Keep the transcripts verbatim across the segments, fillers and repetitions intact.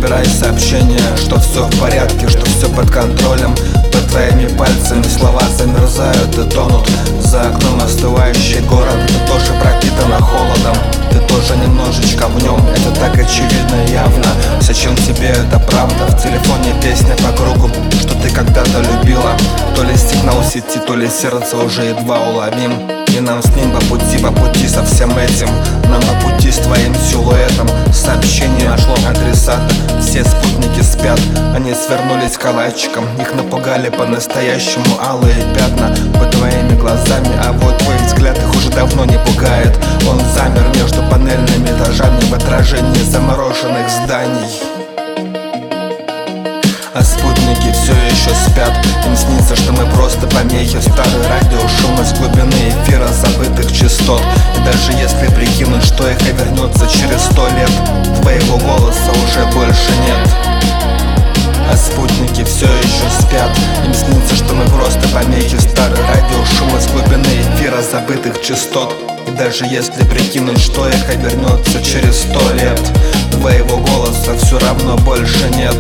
набирай сообщения, что все в порядке, что все под контролем. Под твоими пальцами слова замерзают и тонут. За окном остывающий город, ты тоже пропитана холодом. Ты тоже немножечко в нем, это так очевидно и явно. Зачем тебе это правда? В телефоне песня по кругу, что ты когда-то любила. То ли сигнал сети, то ли сердце уже едва уловим. И нам с ним по пути, по пути со всем этим. Нам по пути с твоим силуэтом. Сообщение нашло адресата. Все спутники спят, они свернулись калачиком. Их напугали по-настоящему алые пятна под твоими глазами. А вот твой взгляд их уже давно не пугает. Он замер между панельными этажами в отражении замороженных зданий. А спутники все еще спят. Им снится, что мы просто помехи. Старый радиошум из глубины эфира забытых частот. И даже если прикинуть, что эхо вернется через сто лет, твоего голоса уже больше нет. А спутники все еще спят. Им снится, что мы просто помехи. Старый радиошум из глубины эфира забытых частот. И даже если прикинуть, что эхо вернется через сто лет, твоего голоса все равно больше нет.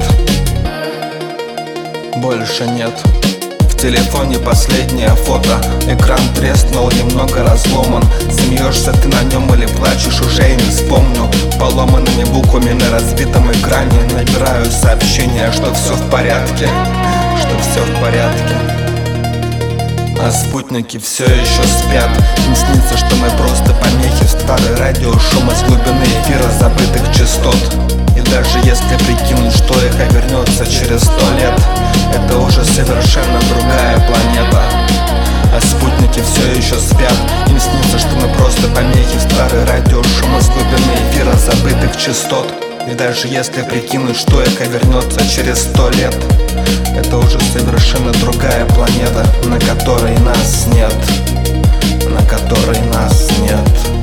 Больше нет. В телефоне последнее фото. Экран треснул, немного разломан. Смеешься ты на нем или плачешь, уже и не вспомню. Поломанными буквами на разбитом экране набираю сообщение, что все в порядке, что все в порядке. А спутники все еще спят. Им снится, что мы просто помехи. Старый радиошум из глубины эфира забытых частот. И даже если прикинуть, что эхо вернется через сто лет, это уже совершенно другая планета. А спутники все еще спят. Им снится, что мы просто помехи. Старый радиошум из глубины эфира забытых частот. И даже если прикинуть, что эхо вернется через сто лет, это уже совершенно другая планета, на которой нас нет, на которой нас нет.